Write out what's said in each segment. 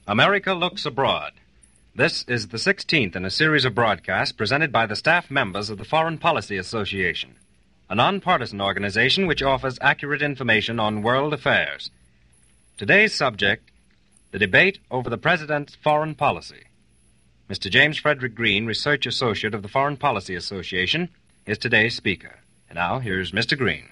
America Looks Abroad. This is the 16th in a series of broadcasts presented by the staff members of the Foreign Policy Association, a nonpartisan organization which offers accurate information on world affairs. Today's subject, the debate over the President's foreign policy. Mr. James Frederick Green, Research Associate of the Foreign Policy Association, is today's speaker. And now, here's Mr. Green.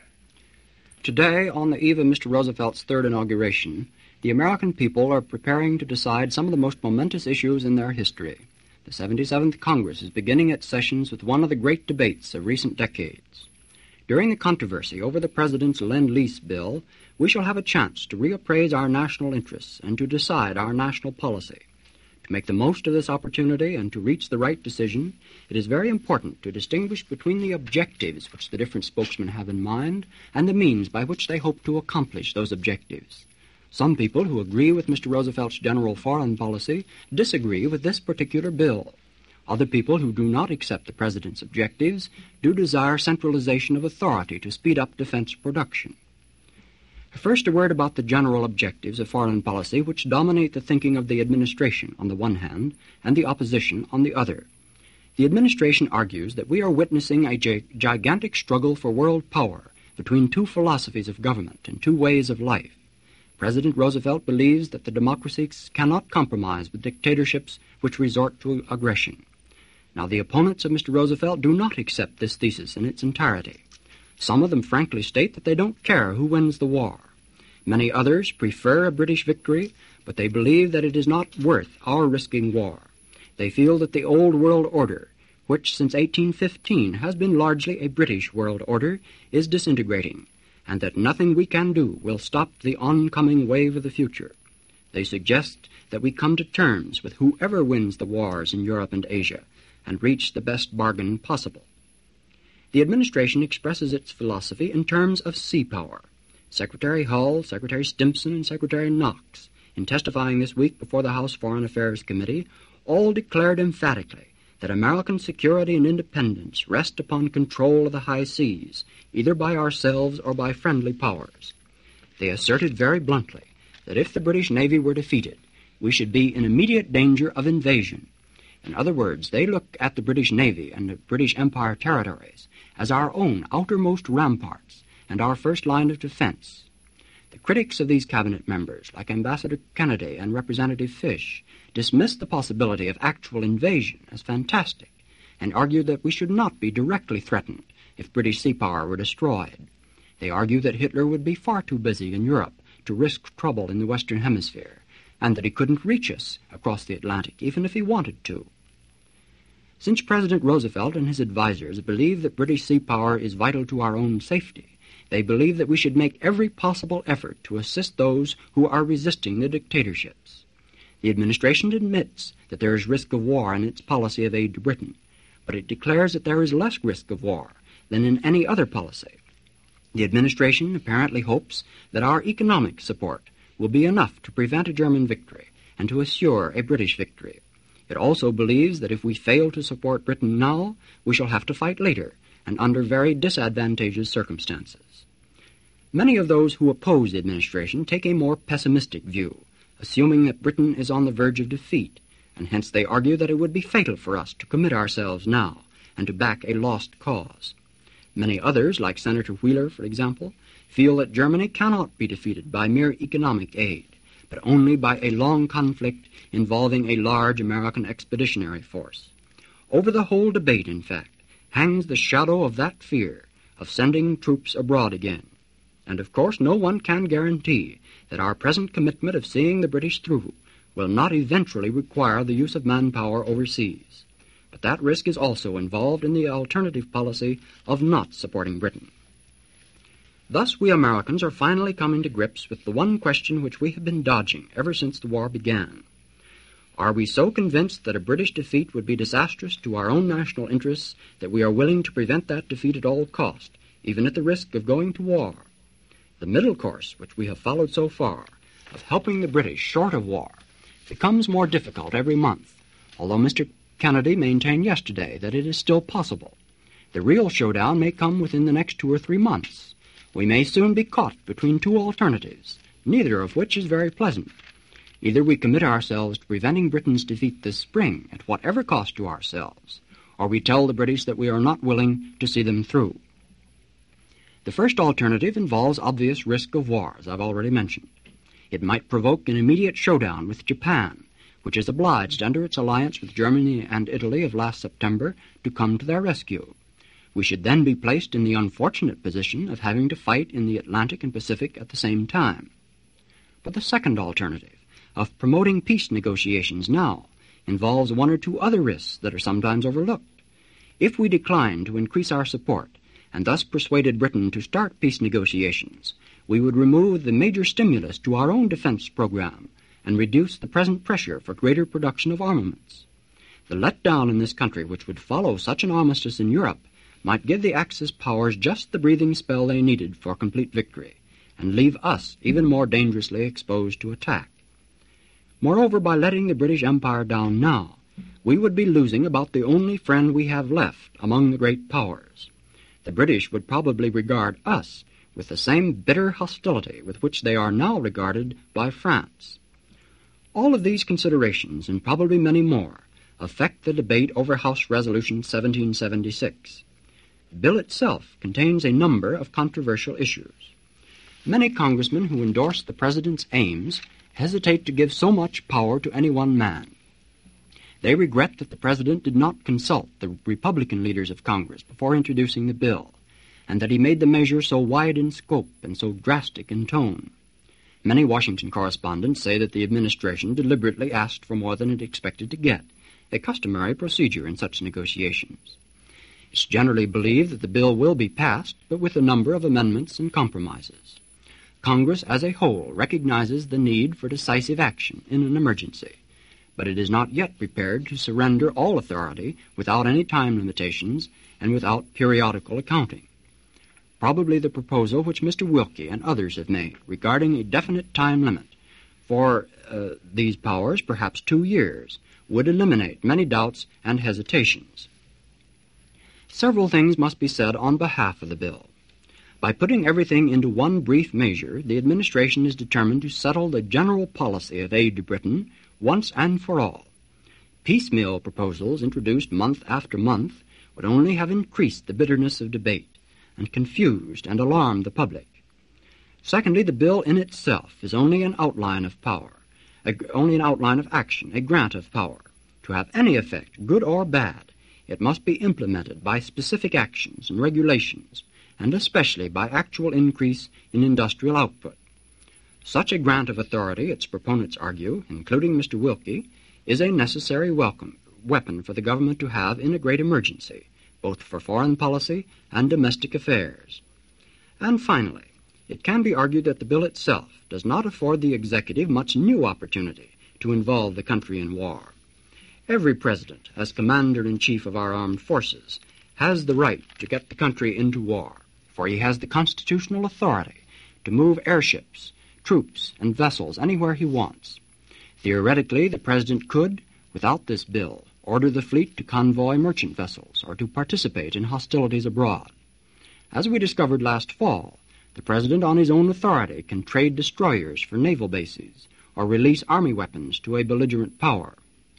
Today, on the eve of Mr. Roosevelt's third inauguration, the American people are preparing to decide some of the most momentous issues in their history. The 77th Congress is beginning its sessions with one of the great debates of recent decades. During the controversy over the President's Lend-Lease bill, we shall have a chance to reappraise our national interests and to decide our national policy. To make the most of this opportunity and to reach the right decision, it is very important to distinguish between the objectives which the different spokesmen have in mind and the means by which they hope to accomplish those objectives. Some people who agree with Mr. Roosevelt's general foreign policy disagree with this particular bill. Other people who do not accept the President's objectives do desire centralization of authority to speed up defense production. First, a word about the general objectives of foreign policy which dominate the thinking of the administration on the one hand and the opposition on the other. The administration argues that we are witnessing a gigantic struggle for world power between two philosophies of government and two ways of life. President Roosevelt believes that the democracies cannot compromise with dictatorships which resort to aggression. Now, the opponents of Mr. Roosevelt do not accept this thesis in its entirety. Some of them frankly state that they don't care who wins the war. Many others prefer a British victory, but they believe that it is not worth our risking war. They feel that the old world order, which since 1815 has been largely a British world order, is disintegrating, and that nothing we can do will stop the oncoming wave of the future. They suggest that we come to terms with whoever wins the wars in Europe and Asia and reach the best bargain possible. The administration expresses its philosophy in terms of sea power. Secretary Hull, Secretary Stimson, and Secretary Knox, in testifying this week before the House Foreign Affairs Committee, all declared emphatically that American security and independence rest upon control of the high seas, either by ourselves or by friendly powers. They asserted very bluntly that if the British Navy were defeated, we should be in immediate danger of invasion. In other words, they look at the British Navy and the British Empire territories as our own outermost ramparts and our first line of defense. The critics of these cabinet members, like Ambassador Kennedy and Representative Fish, dismissed the possibility of actual invasion as fantastic and argued that we should not be directly threatened if British sea power were destroyed. They argue that Hitler would be far too busy in Europe to risk trouble in the Western Hemisphere, and that he couldn't reach us across the Atlantic, even if he wanted to. Since President Roosevelt and his advisers believe that British sea power is vital to our own safety, they believe that we should make every possible effort to assist those who are resisting the dictatorships. The administration admits that there is risk of war in its policy of aid to Britain, but it declares that there is less risk of war than in any other policy. The administration apparently hopes that our economic support will be enough to prevent a German victory and to assure a British victory. It also believes that if we fail to support Britain now, we shall have to fight later and under very disadvantageous circumstances. Many of those who oppose the administration take a more pessimistic view, assuming that Britain is on the verge of defeat, and hence they argue that it would be fatal for us to commit ourselves now and to back a lost cause. Many others, like Senator Wheeler, for example, feel that Germany cannot be defeated by mere economic aid, but only by a long conflict involving a large American expeditionary force. Over the whole debate, in fact, hangs the shadow of that fear of sending troops abroad again. And of course no one can guarantee that our present commitment of seeing the British through will not eventually require the use of manpower overseas. But that risk is also involved in the alternative policy of not supporting Britain. Thus we Americans are finally coming to grips with the one question which we have been dodging ever since the war began. Are we so convinced that a British defeat would be disastrous to our own national interests that we are willing to prevent that defeat at all cost, even at the risk of going to war? The middle course, which we have followed so far, of helping the British short of war, becomes more difficult every month, although Mr. Kennedy maintained yesterday that it is still possible. The real showdown may come within the next 2 or 3 months. We may soon be caught between two alternatives, neither of which is very pleasant. Either we commit ourselves to preventing Britain's defeat this spring at whatever cost to ourselves, or we tell the British that we are not willing to see them through. The first alternative involves obvious risk of war, as I've already mentioned. It might provoke an immediate showdown with Japan, which is obliged under its alliance with Germany and Italy of last September to come to their rescue. We should then be placed in the unfortunate position of having to fight in the Atlantic and Pacific at the same time. But the second alternative, of promoting peace negotiations now, involves one or two other risks that are sometimes overlooked. If we declined to increase our support, and thus persuaded Britain to start peace negotiations, we would remove the major stimulus to our own defense program and reduce the present pressure for greater production of armaments. The letdown in this country which would follow such an armistice in Europe might give the Axis powers just the breathing spell they needed for complete victory, and leave us even more dangerously exposed to attack. Moreover, by letting the British Empire down now, we would be losing about the only friend we have left among the great powers. The British would probably regard us with the same bitter hostility with which they are now regarded by France. All of these considerations, and probably many more, affect the debate over House Resolution 1776. The bill itself contains a number of controversial issues. Many congressmen who endorse the President's aims hesitate to give so much power to any one man. They regret that the President did not consult the Republican leaders of Congress before introducing the bill, and that he made the measure so wide in scope and so drastic in tone. Many Washington correspondents say that the administration deliberately asked for more than it expected to get, a customary procedure in such negotiations. It's generally believed that the bill will be passed, but with a number of amendments and compromises. Congress as a whole recognizes the need for decisive action in an emergency, but it is not yet prepared to surrender all authority without any time limitations and without periodical accounting. Probably the proposal which Mr. Wilkie and others have made regarding a definite time limit for these powers, perhaps 2 years, would eliminate many doubts and hesitations. Several things must be said on behalf of the bill. By putting everything into one brief measure, the administration is determined to settle the general policy of aid to Britain once and for all. Piecemeal proposals introduced month after month would only have increased the bitterness of debate and confused and alarmed the public. Secondly, the bill in itself is only an outline of power, only an outline of action, a grant of power. To have any effect, good or bad, it must be implemented by specific actions and regulations, and especially by actual increase in industrial output. Such a grant of authority, its proponents argue, including Mr. Wilkie, is a necessary weapon for the government to have in a great emergency, both for foreign policy and domestic affairs. And finally, it can be argued that the bill itself does not afford the executive much new opportunity to involve the country in war. Every president, as commander-in-chief of our armed forces, has the right to get the country into war, for he has the constitutional authority to move airships, troops, and vessels anywhere he wants. Theoretically, the President could, without this bill, order the fleet to convoy merchant vessels or to participate in hostilities abroad. As we discovered last fall, the President on his own authority can trade destroyers for naval bases or release army weapons to a belligerent power.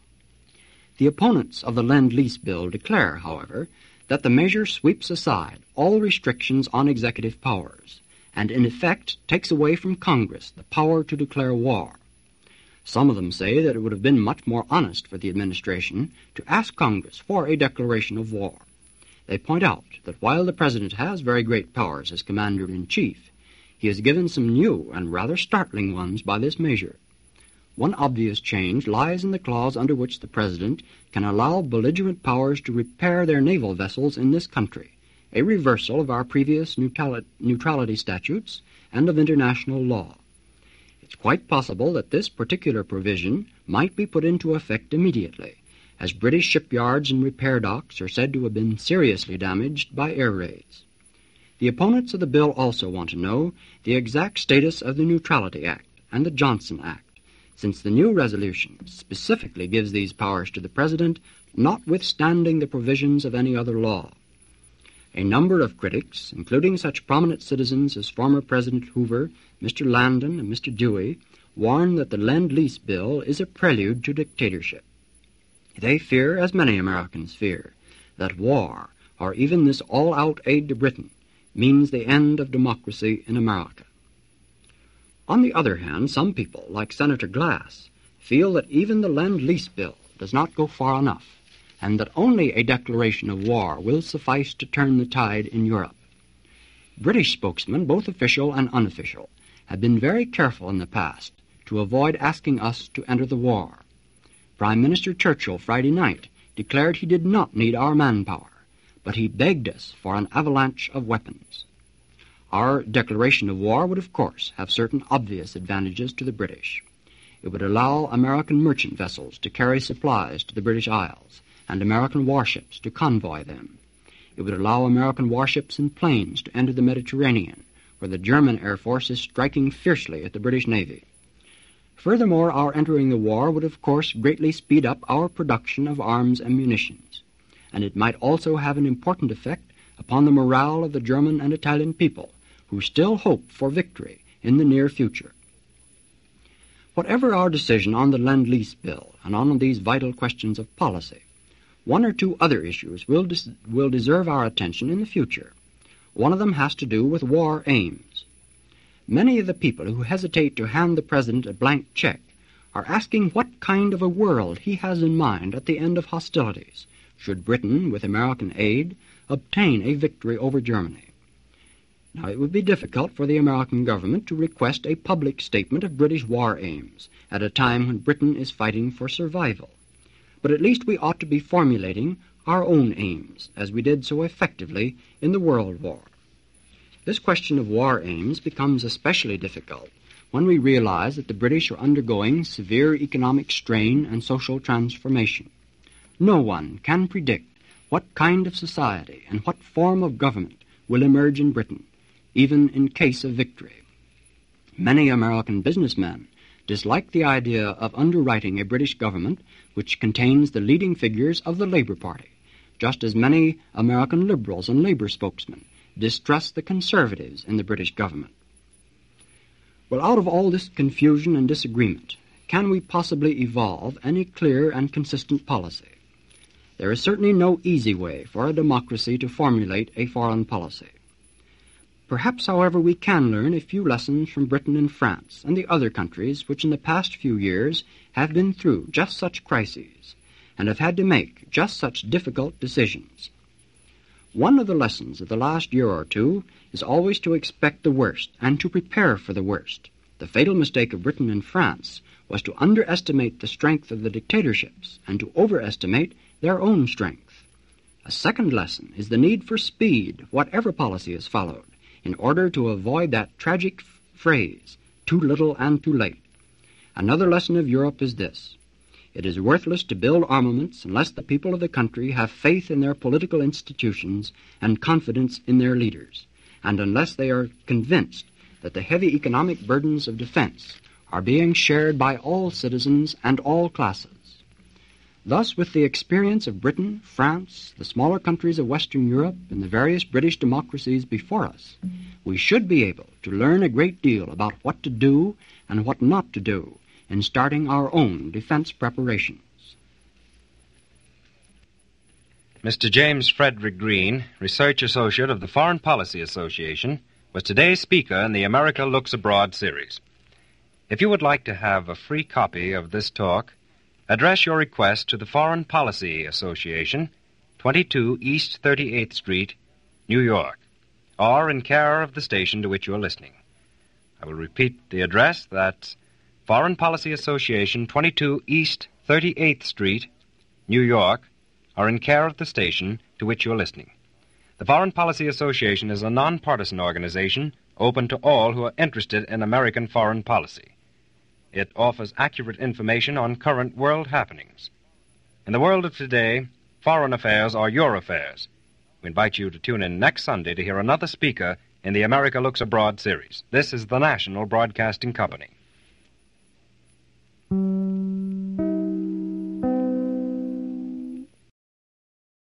The opponents of the Lend-Lease Bill declare, however, that the measure sweeps aside all restrictions on executive powers and in effect takes away from Congress the power to declare war. Some of them say that it would have been much more honest for the administration to ask Congress for a declaration of war. They point out that while the President has very great powers as Commander-in-Chief, he is given some new and rather startling ones by this measure. One obvious change lies in the clause under which the President can allow belligerent powers to repair their naval vessels in this country, a reversal of our previous neutrality statutes and of international law. It's quite possible that this particular provision might be put into effect immediately, as British shipyards and repair docks are said to have been seriously damaged by air raids. The opponents of the bill also want to know the exact status of the Neutrality Act and the Johnson Act, since the new resolution specifically gives these powers to the President, notwithstanding the provisions of any other law. A number of critics, including such prominent citizens as former President Hoover, Mr. Landon, and Mr. Dewey, warn that the Lend-Lease Bill is a prelude to dictatorship. They fear, as many Americans fear, that war, or even this all-out aid to Britain, means the end of democracy in America. On the other hand, some people, like Senator Glass, feel that even the Lend-Lease Bill does not go far enough, and that only a declaration of war will suffice to turn the tide in Europe. British spokesmen, both official and unofficial, have been very careful in the past to avoid asking us to enter the war. Prime Minister Churchill Friday night declared he did not need our manpower, but he begged us for an avalanche of weapons. Our declaration of war would, of course, have certain obvious advantages to the British. It would allow American merchant vessels to carry supplies to the British Isles and American warships to convoy them. It would allow American warships and planes to enter the Mediterranean, where the German Air Force is striking fiercely at the British Navy. Furthermore, our entering the war would, of course, greatly speed up our production of arms and munitions, and it might also have an important effect upon the morale of the German and Italian people, who still hope for victory in the near future. Whatever our decision on the Lend-Lease Bill and on these vital questions of policy, one or two other issues will deserve our attention in the future. One of them has to do with war aims. Many of the people who hesitate to hand the President a blank check are asking what kind of a world he has in mind at the end of hostilities, should Britain, with American aid, obtain a victory over Germany. Now, it would be difficult for the American government to request a public statement of British war aims at a time when Britain is fighting for survival. But at least we ought to be formulating our own aims, as we did so effectively in the World War. This question of war aims becomes especially difficult when we realize that the British are undergoing severe economic strain and social transformation. No one can predict what kind of society and what form of government will emerge in Britain, even in case of victory. Many American businessmen dislike the idea of underwriting a British government which contains the leading figures of the Labour Party, just as many American liberals and Labour spokesmen distrust the conservatives in the British government. Well, out of all this confusion and disagreement, can we possibly evolve any clear and consistent policy? There is certainly no easy way for a democracy to formulate a foreign policy. Perhaps, however, we can learn a few lessons from Britain and France and the other countries which in the past few years have been through just such crises and have had to make just such difficult decisions. One of the lessons of the last year or two is always to expect the worst and to prepare for the worst. The fatal mistake of Britain and France was to underestimate the strength of the dictatorships and to overestimate their own strength. A second lesson is the need for speed, whatever policy is followed, in order to avoid that tragic phrase, too little and too late. Another lesson of Europe is this: it is worthless to build armaments unless the people of the country have faith in their political institutions and confidence in their leaders, and unless they are convinced that the heavy economic burdens of defense are being shared by all citizens and all classes. Thus, with the experience of Britain, France, the smaller countries of Western Europe, and the various British democracies before us, we should be able to learn a great deal about what to do and what not to do in starting our own defense preparations. Mr. James Frederick Green, Research Associate of the Foreign Policy Association, was today's speaker in the America Looks Abroad series. If you would like to have a free copy of this talk, address your request to the Foreign Policy Association, 22 East 38th Street, New York, or in care of the station to which you are listening. I will repeat the address. That's Foreign Policy Association, 22 East 38th Street, New York, or in care of the station to which you are listening. The Foreign Policy Association is a nonpartisan organization open to all who are interested in American foreign policy. It offers accurate information on current world happenings. In the world of today, foreign affairs are your affairs. We invite you to tune in next Sunday to hear another speaker in the America Looks Abroad series. This is the National Broadcasting Company.